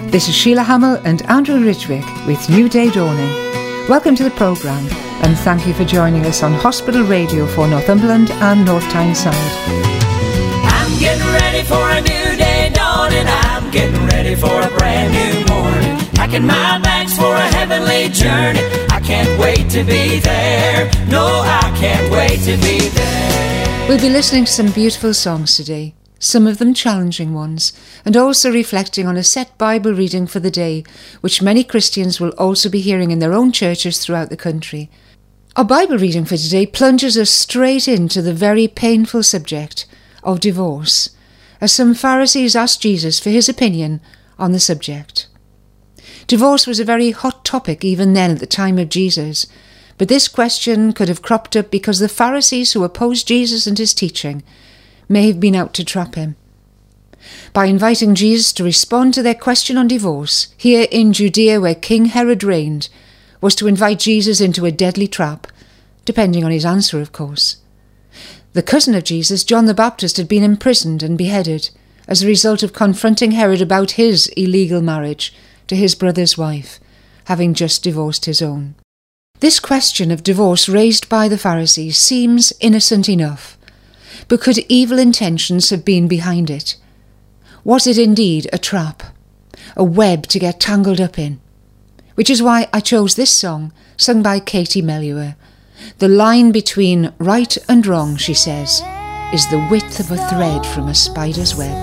This is Sheila Hamill and Andrew Ridgwick with New Day Dawning. Welcome to the programme and thank you for joining us on Hospital Radio for Northumberland and North Tyneside. I'm getting ready for a new day dawning. I'm getting ready for a brand new morning. Packing my bags for a heavenly journey. I can't wait to be there. No, I can't wait to be there. We'll be listening to some beautiful songs today, some of them challenging ones, and also reflecting on a set Bible reading for the day, which many Christians will also be hearing in their own churches throughout the country. Our Bible reading for today plunges us straight into the very painful subject of divorce, as some Pharisees asked Jesus for his opinion on the subject. Divorce was a very hot topic even then at the time of Jesus, but this question could have cropped up because the Pharisees who opposed Jesus and his teaching may have been out to trap him. By inviting Jesus to respond to their question on divorce, here in Judea where King Herod reigned, was to invite Jesus into a deadly trap, depending on his answer, of course. The cousin of Jesus, John the Baptist, had been imprisoned and beheaded as a result of confronting Herod about his illegal marriage to his brother's wife, having just divorced his own. This question of divorce raised by the Pharisees seems innocent enough, but could evil intentions have been behind it? Was it indeed a trap, a web to get tangled up in? Which is why I chose this song, sung by Katie Melua. The line between right and wrong, she says, is the width of a thread from a spider's web.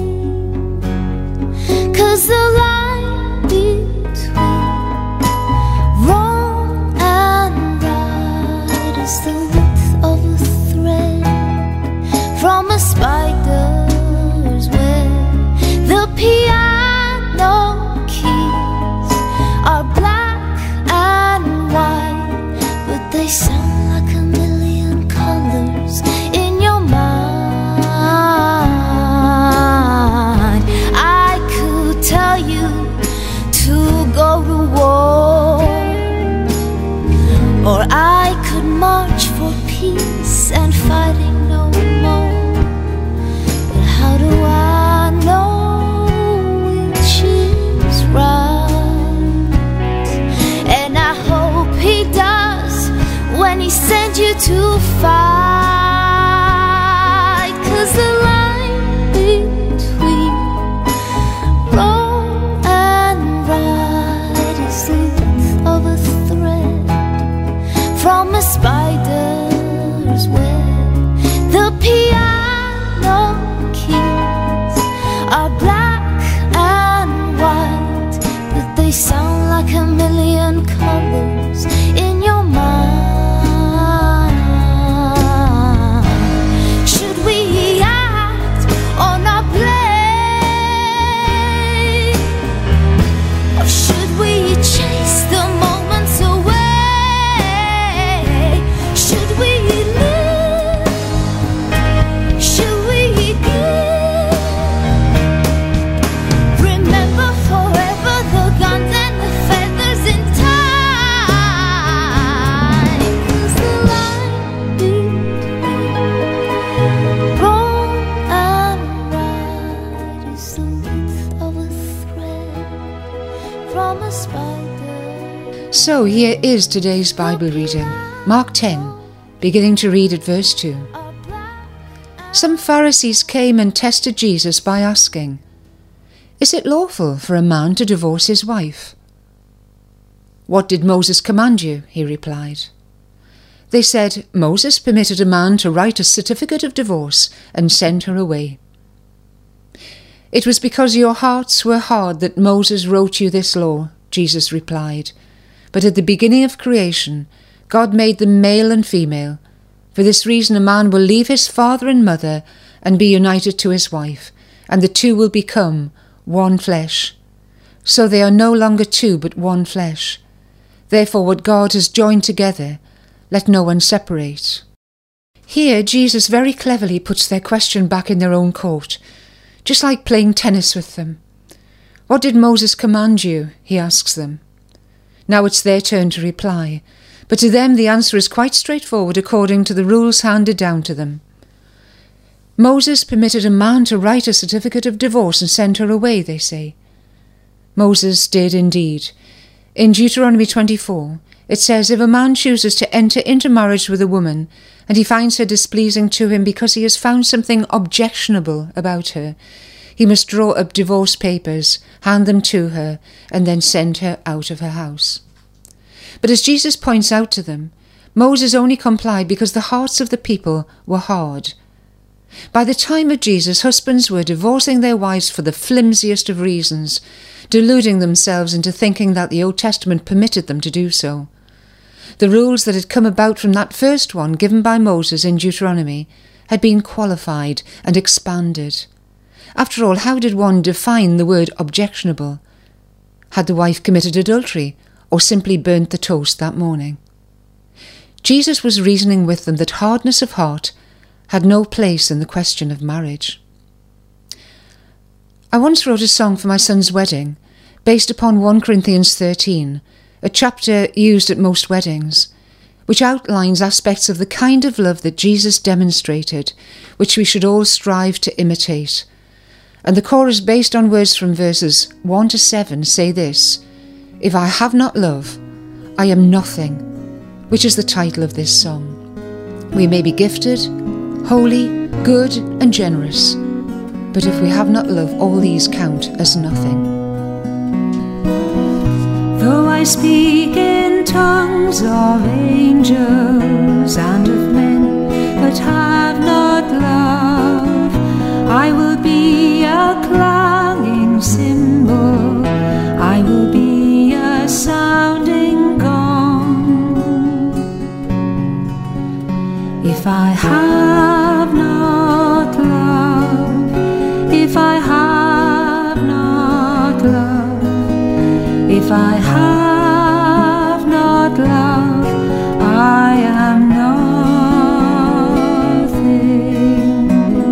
'Cause the line between wrong and right is the width of a thread from a spider's web. The piano keys are black and white, but they sound like a million colors in your mind. I could tell you to go to war, or I could march for peace and fighting no more. But how do I know which is right? And I hope he does when he sends you to fight. 'Cause the line between wrong and right is the width of a thread from a spider's web. The piano keys are black and white, but they sound like a million colors in your mind. Should we act or not play? Or should we chase the moments away? Should we live? Should we give? Remember forever the guns and the feathers in time. 'Cause the line between wrong and right is the width of a thread from a spider. So here is today's Bible reading, Mark 10, beginning to read at verse 2. Some Pharisees came and tested Jesus by asking, "Is it lawful for a man to divorce his wife?" "What did Moses command you?" he replied. They said, "Moses permitted a man to write a certificate of divorce and send her away." "It was because your hearts were hard that Moses wrote you this law," Jesus replied. "But at the beginning of creation, God made them male and female. For this reason a man will leave his father and mother and be united to his wife, and the two will become one flesh. So they are no longer two but one flesh. Therefore what God has joined together, let no one separate." Here Jesus very cleverly puts their question back in their own court, just like playing tennis with them. "What did Moses command you?" he asks them. Now it's their turn to reply, but to them the answer is quite straightforward according to the rules handed down to them. Moses permitted a man to write a certificate of divorce and send her away, they say. Moses did indeed. In Deuteronomy 24, it says, if a man chooses to enter into marriage with a woman, and he finds her displeasing to him because he has found something objectionable about her, he must draw up divorce papers, hand them to her, and then send her out of her house. But as Jesus points out to them, Moses only complied because the hearts of the people were hard. By the time of Jesus, husbands were divorcing their wives for the flimsiest of reasons, deluding themselves into thinking that the Old Testament permitted them to do so. The rules that had come about from that first one given by Moses in Deuteronomy had been qualified and expanded. After all, how did one define the word objectionable? Had the wife committed adultery or simply burnt the toast that morning? Jesus was reasoning with them that hardness of heart had no place in the question of marriage. I once wrote a song for my son's wedding based upon 1 Corinthians 13, a chapter used at most weddings, which outlines aspects of the kind of love that Jesus demonstrated, which we should all strive to imitate. And the chorus, based on words from verses 1 to 7, say this: if I have not love, I am nothing, which is the title of this song. We may be gifted, holy, good and generous, but if we have not love, all these count as nothing. Though I speak in tongues of angels and of men, but have not love, I will be a clanging cymbal, I will be a sounding gong. If I have not love, if I have not love, if I have not love, I am nothing.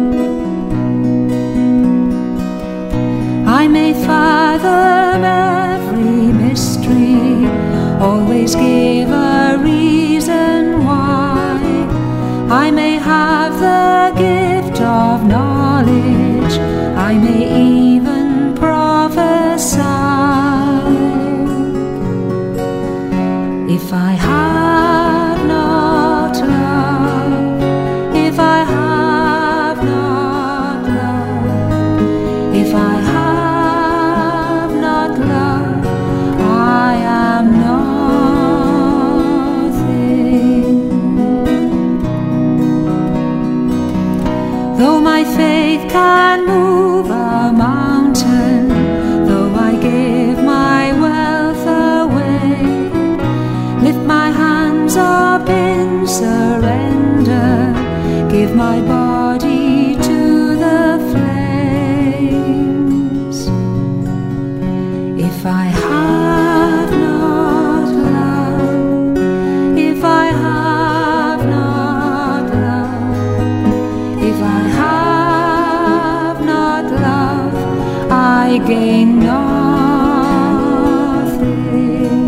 I may fathom every mystery, always give a reason why. I may have the gift of knowledge, I may even prophesy. If I have not love, if I have not love, if I have not love, I am nothing. Though my faith can move a mountain, though I give my wealth away, lift my hands up in surrender, give my body to the flames. If I have not love, if I have not love, if I have not love, I gain nothing.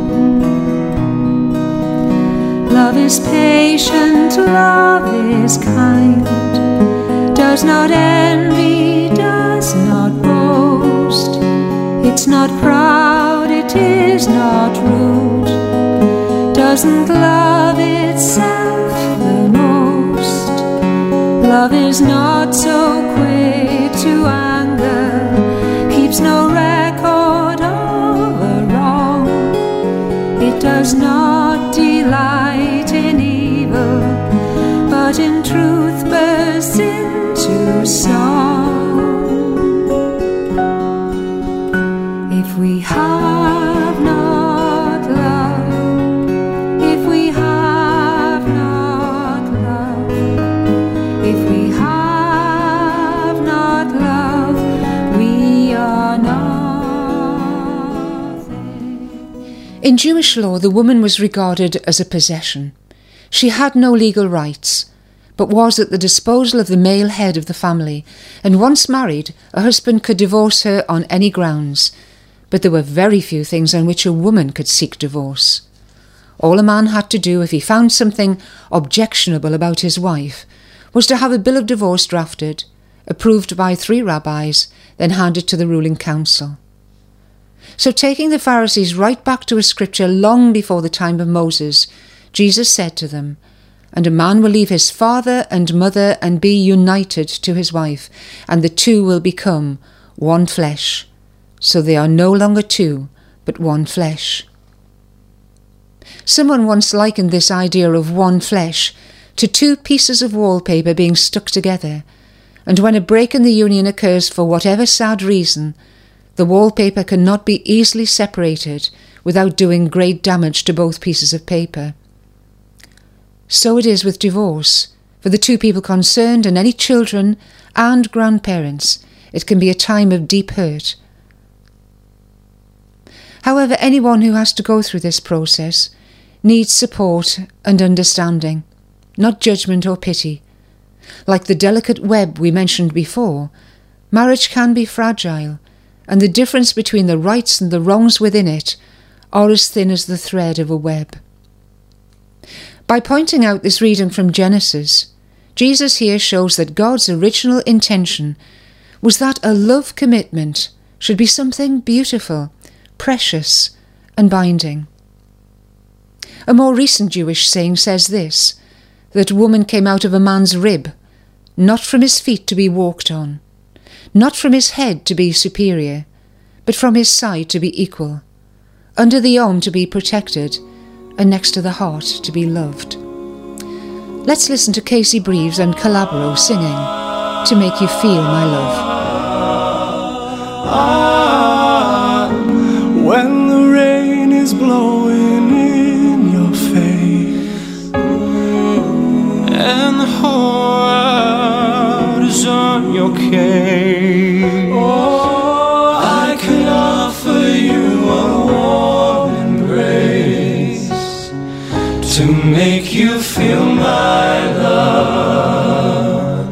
Love is patient, love is kind, does not envy, does not boast. It's not proud, it is not rude, doesn't love itself the most. Love is not so quick to anger, keeps no record of a wrong. It does not delight in evil, but in truth bursts into song. If we have not love, if we have not love, if we have not love, we are nothing. In Jewish law, the woman was regarded as a possession. She had no legal rights, but was at the disposal of the male head of the family, and once married, a husband could divorce her on any grounds. But there were very few things on which a woman could seek divorce. All a man had to do if he found something objectionable about his wife was to have a bill of divorce drafted, approved by 3 rabbis, then handed to the ruling council. So taking the Pharisees right back to a scripture long before the time of Moses, Jesus said to them, "And a man will leave his father and mother and be united to his wife, and the two will become one flesh. So they are no longer two, but one flesh." Someone once likened this idea of one flesh to two pieces of wallpaper being stuck together, and when a break in the union occurs for whatever sad reason, the wallpaper cannot be easily separated without doing great damage to both pieces of paper. So it is with divorce. For the two people concerned and any children and grandparents, it can be a time of deep hurt. However, anyone who has to go through this process needs support and understanding, not judgment or pity. Like the delicate web we mentioned before, marriage can be fragile, and the difference between the rights and the wrongs within it are as thin as the thread of a web. By pointing out this reading from Genesis, Jesus here shows that God's original intention was that a love commitment should be something beautiful, precious, and binding. A more recent Jewish saying says this, that woman came out of a man's rib, not from his feet to be walked on, not from his head to be superior, but from his side to be equal, under the arm to be protected, and next to the heart to be loved. Let's listen to Casey Breves and Calabro singing "To Make You Feel My Love." When the rain is blowing in your face and the whole world is on your case, I could offer you a warm embrace to make you feel my love.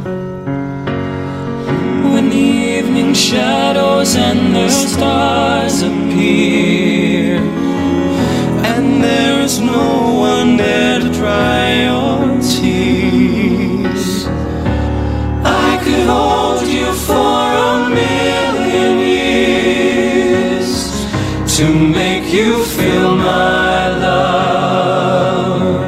When the evening shadows and the stars appear, and there is no one there to dry your tears, I could hold you for a million years to make you feel my love.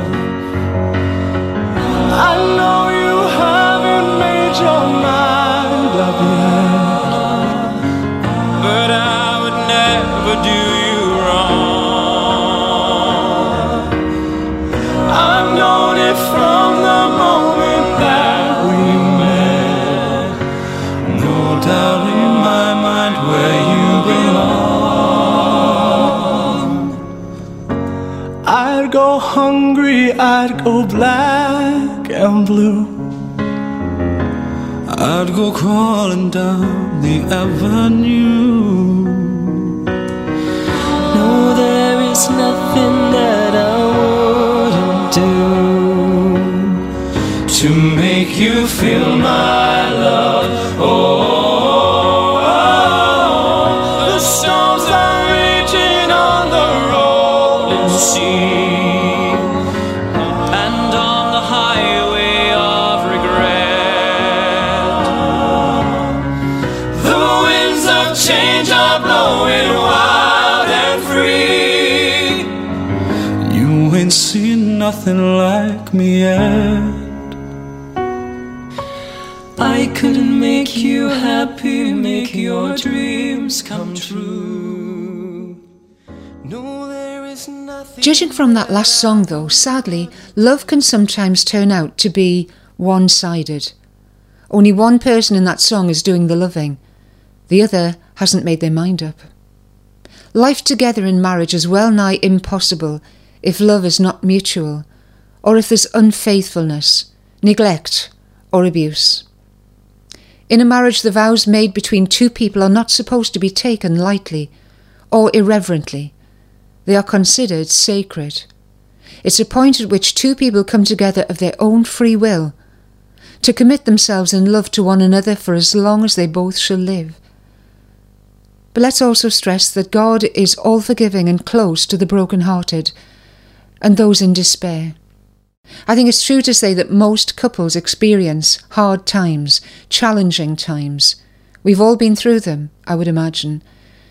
I know you haven't made your mind up yet, but I would never do you wrong. I've known it from the moment that we met, no doubt in my mind where you belong. I'd go hungry, I'd go black and blue, I'd go crawling down the avenue. No, there is nothing that I wouldn't do to make you feel my love. The storms are raging on the rolling sea, and on the highway of regret, the winds of change are blowing wild and free. You ain't seen nothing like me yet. I couldn't make you happy, make your dreams come true. No, there is nothing. Judging from that last song though, sadly, love can sometimes turn out to be one-sided. Only one person in that song is doing the loving. The other hasn't made their mind up. Life together in marriage is well nigh impossible if love is not mutual, or if there's unfaithfulness, neglect, or abuse. In a marriage, the vows made between two people are not supposed to be taken lightly or irreverently. They are considered sacred. It's a point at which two people come together of their own free will to commit themselves in love to one another for as long as they both shall live. But let's also stress that God is all-forgiving and close to the broken-hearted and those in despair. I think it's true to say that most couples experience hard times, challenging times. We've all been through them, I would imagine.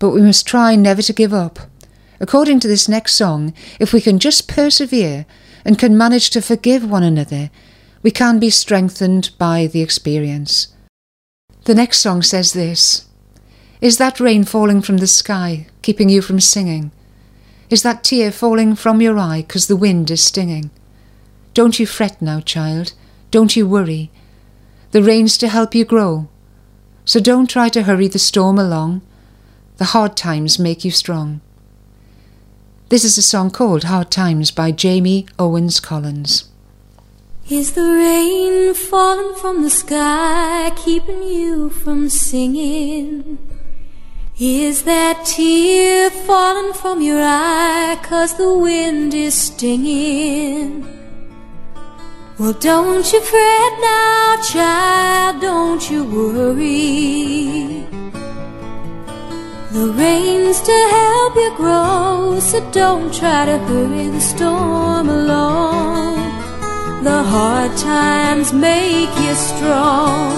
but we must try never to give up. According to this next song, if we can just persevere and can manage to forgive one another, we can be strengthened by the experience. The next song says this: Is that rain falling from the sky, keeping you from singing? Is that tear falling from your eye 'cause the wind is stinging? Don't you fret now, child, don't you worry. The rain's to help you grow, so don't try to hurry the storm along. The hard times make you strong. This is a song called Hard Times by Jamie Owens Collins. Is the rain falling from the sky, keeping you from singing? Is that tear falling from your eye 'cause the wind is stinging? Well, don't you fret now, child, don't you worry. The rain's to help you grow, so don't try to hurry the storm along. The hard times make you strong.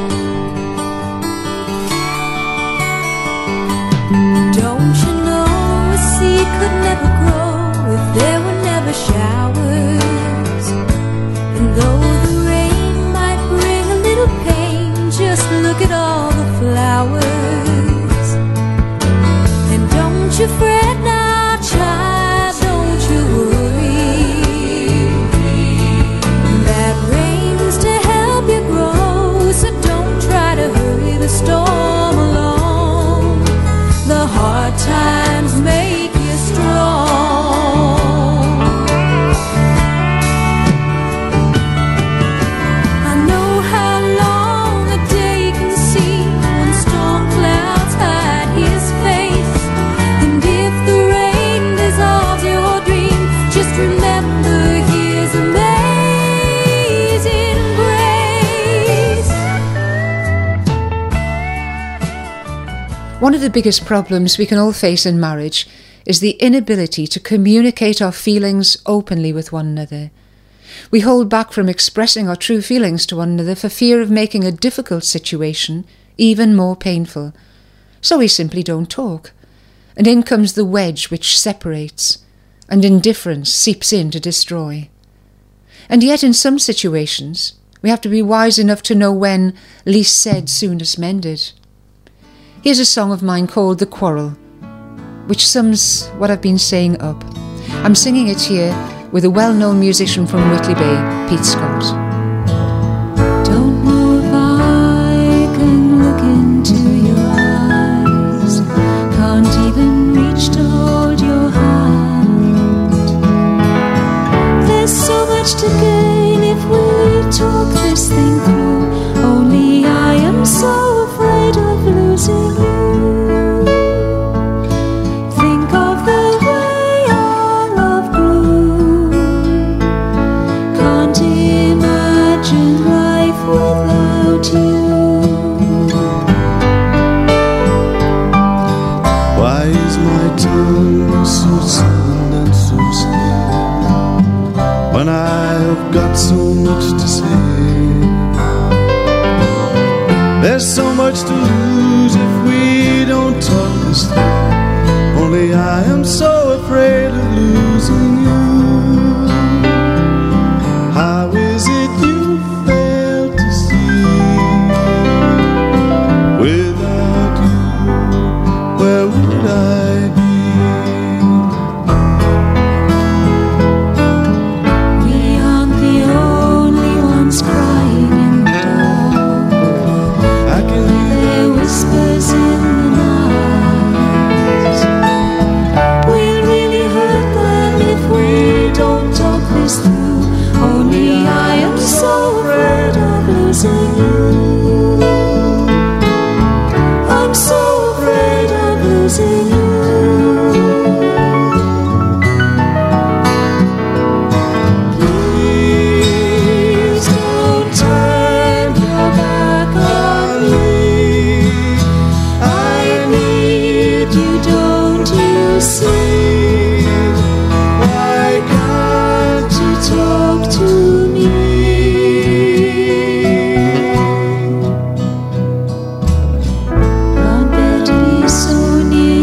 Don't you know a seed could never grow if there were never showers? And though the rain might bring a little pain, just look at all the flowers. And don't you fret now, child, don't you worry. That rain's to help you grow, so don't try to hurry the storm along. The hard times make you strong. I know how long a day can seem when storm clouds hide his face. And if the rain dissolves your dream, just remember his amazing grace. One of the biggest problems we can all face in marriage is the inability to communicate our feelings openly with one another. We hold back from expressing our true feelings to one another for fear of making a difficult situation even more painful. So we simply don't talk. And in comes the wedge which separates, and indifference seeps in to destroy. And yet in some situations, we have to be wise enough to know when least said, soonest mended. Here's a song of mine called The Quarrel, which sums what I've been saying up. I'm singing it here with a well-known musician from Whitley Bay, Pete Scott. Don't know if I can look into your eyes. Can't even reach to hold your hand. There's so much to gain if we talk this thing through. Only I am so afraid of losing you. Think of the way our love grew. Can't imagine life without you. Why is my tongue so silent and so still when I have got so much to say? There's so much to lose if we don't talk this through. Only I am so afraid of losing you. How is it you fail to see? Without you, where would I be? We aren't the only ones crying in the dark. I can There whispers in the night. We'll really hurt them if we don't talk this through. Only I am so afraid of losing you. I'm so afraid of losing you. Please don't turn your back on me. I need you, don't you see? Why can't you talk to me? Can't bear to be so near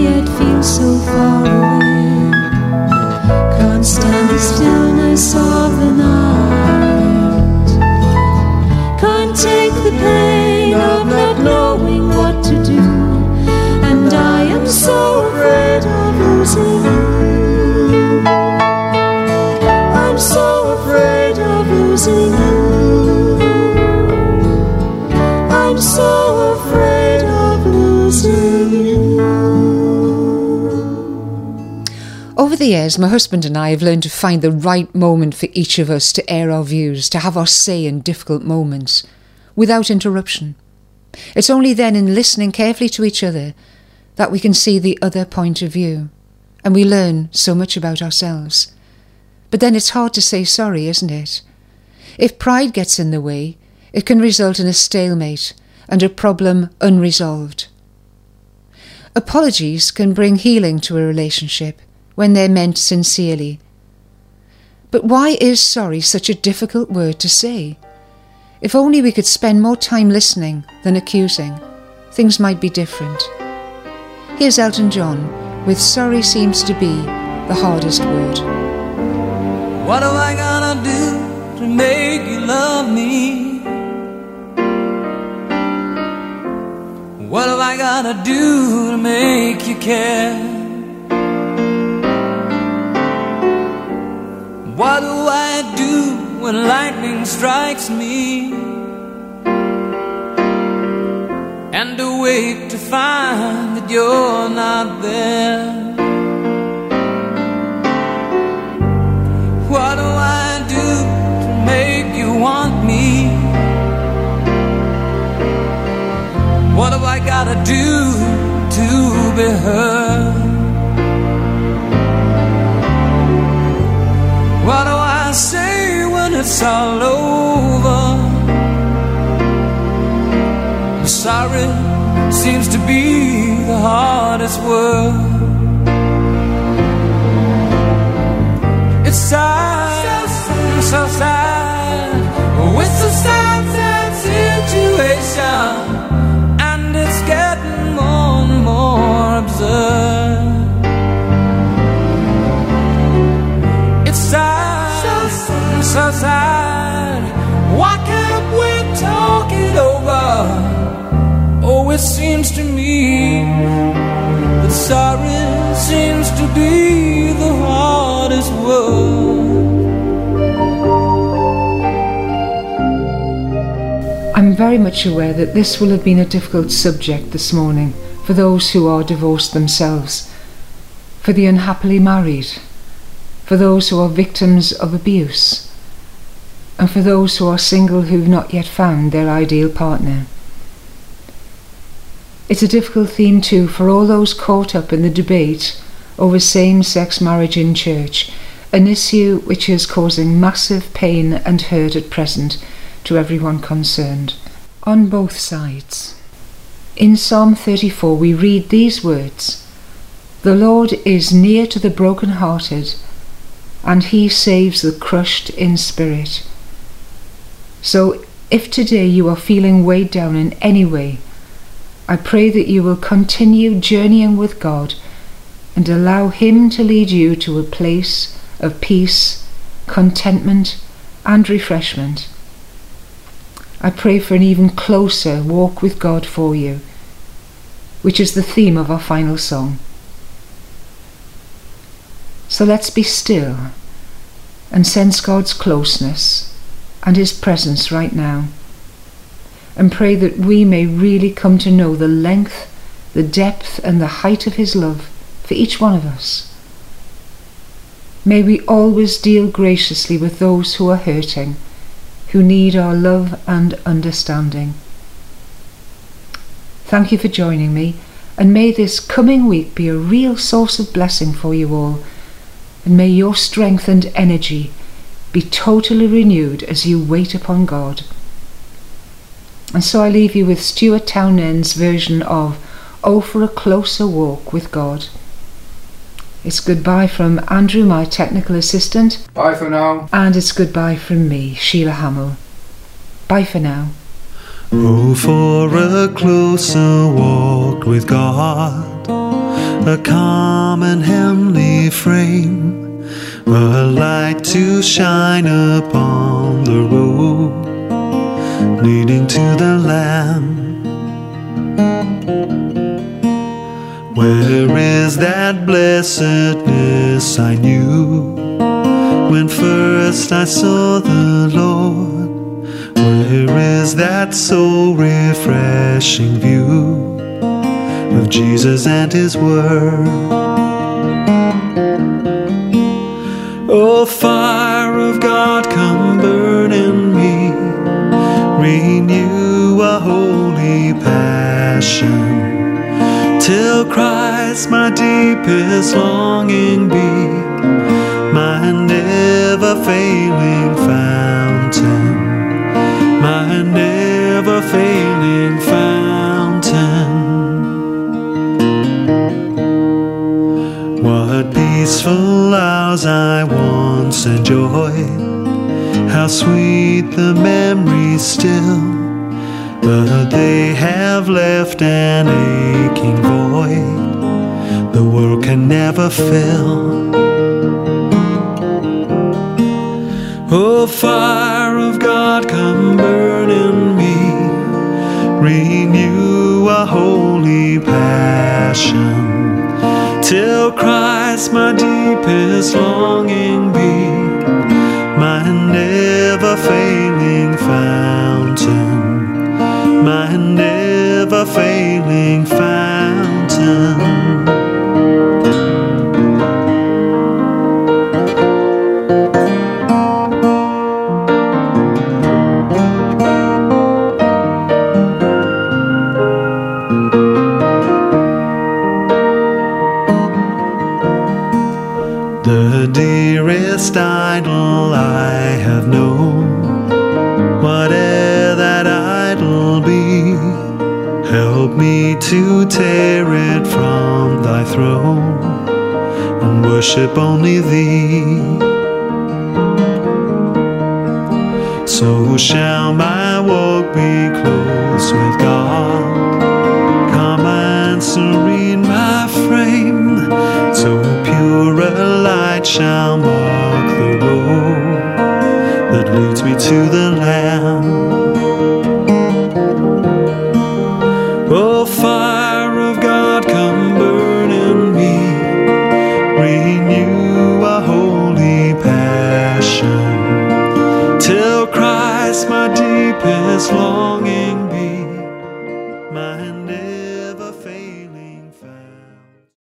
Over the years, my husband and I have learned to find the right moment for each of us to air our views, to have our say in difficult moments, without interruption. It's only then in listening carefully to each other that we can see the other point of view, and we learn so much about ourselves. But then it's hard to say sorry, isn't it? If pride gets in the way, it can result in a stalemate and a problem unresolved. Apologies can bring healing to a relationship when they're meant sincerely. But why is sorry such a difficult word to say? If only we could spend more time listening than accusing, things might be different. Here's Elton John with Sorry Seems to Be the Hardest Word. What am I gonna do to make you love me? What have I gotta do to make you care? What do I do when lightning strikes me? And awake to find that you're not there. What do I do to make you want me? What have I gotta do to be heard? What do I say when it's all over? Sorry seems to be the hardest word. It's sad, so sad. It's a sad, sad situation. It's getting more and more absurd. It's sad, so sad. Why can't we talk it over? Oh, it seems to me that sorry seems to be the hardest word. I'm very much aware that this will have been a difficult subject this morning for those who are divorced themselves, for the unhappily married, for those who are victims of abuse, and for those who are single who've not yet found their ideal partner. It's a difficult theme too for all those caught up in the debate over same-sex marriage in church, an issue which is causing massive pain and hurt at present to everyone concerned, on both sides. In Psalm 34 we read these words: "The Lord is near to the broken-hearted, and he saves the crushed in spirit." So if today you are feeling weighed down in any way, I pray that you will continue journeying with God and allow him to lead you to a place of peace, contentment and refreshment. I pray for an even closer walk with God for you, which is the theme of our final song. So let's be still and sense God's closeness and his presence right now, and pray that we may really come to know the length, the depth and the height of his love for each one of us. May we always deal graciously with those who are hurting, who need our love and understanding. Thank you for joining me, and may this coming week be a real source of blessing for you all, and may your strength and energy be totally renewed as you wait upon God. And so I leave you with Stuart Townend's version of "Oh, for a Closer Walk with God." It's goodbye from Andrew, my technical assistant. Bye for now. And it's goodbye from me, Sheila Hamill. Bye for now. Oh, for a closer walk with God, a calm and heavenly frame, a light to shine upon the road leading to the Lamb. Where is that blessedness I knew when first I saw the Lord? Where is that soul refreshing view of Jesus and his word? Oh, fire of God, come burn in me, renew a holy passion, till Christ my deepest longing be, my never-failing fountain, my never-failing fountain. What peaceful hours I once enjoyed, how sweet the memories still, but they have left an aching void the world can never fill. Oh, fire of God, come burn in me, renew a holy passion, till Christ my deepest longing be, my never-failing fountain, my never-failing fountain. The dearest idol I have known, whate'er that idol be, help me to tear it from thy throne and worship only thee. So shall my walk be close with God, calm and serene,